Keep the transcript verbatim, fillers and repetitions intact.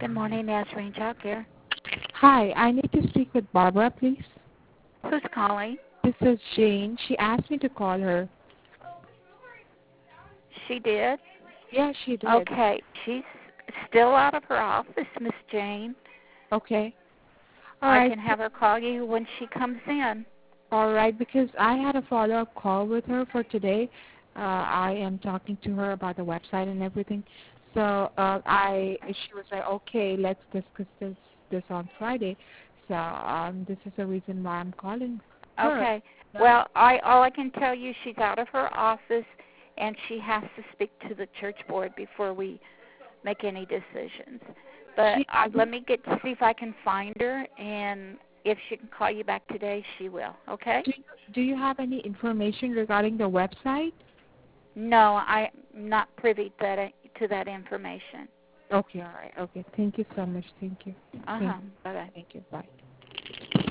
Good morning, Nazarene Child Care. Hi, I need to speak with Barbara, please. Who's calling? This is Jane. She asked me to call her. She did? Yeah, she did. Okay. She's still out of her office, Miss Jane. Okay. All I right. can have her call you when she comes in. All right, because I had a follow-up call with her for today. Uh, I am talking to her about the website and everything. So uh, I, she was like, okay, let's discuss this this on Friday. So um, this is the reason why I'm calling her. Okay. Well, I all I can tell you, she's out of her office, and she has to speak to the church board before we make any decisions. But She, uh, let me get to see if I can find her, and if she can call you back today, she will. Okay? do you, do you have any information regarding the website? No, I'm not privy to that, to that information. Okay, all right. Okay, thank you so much. Thank you. Uh Thank huh. you. Bye bye. Thank you. Bye.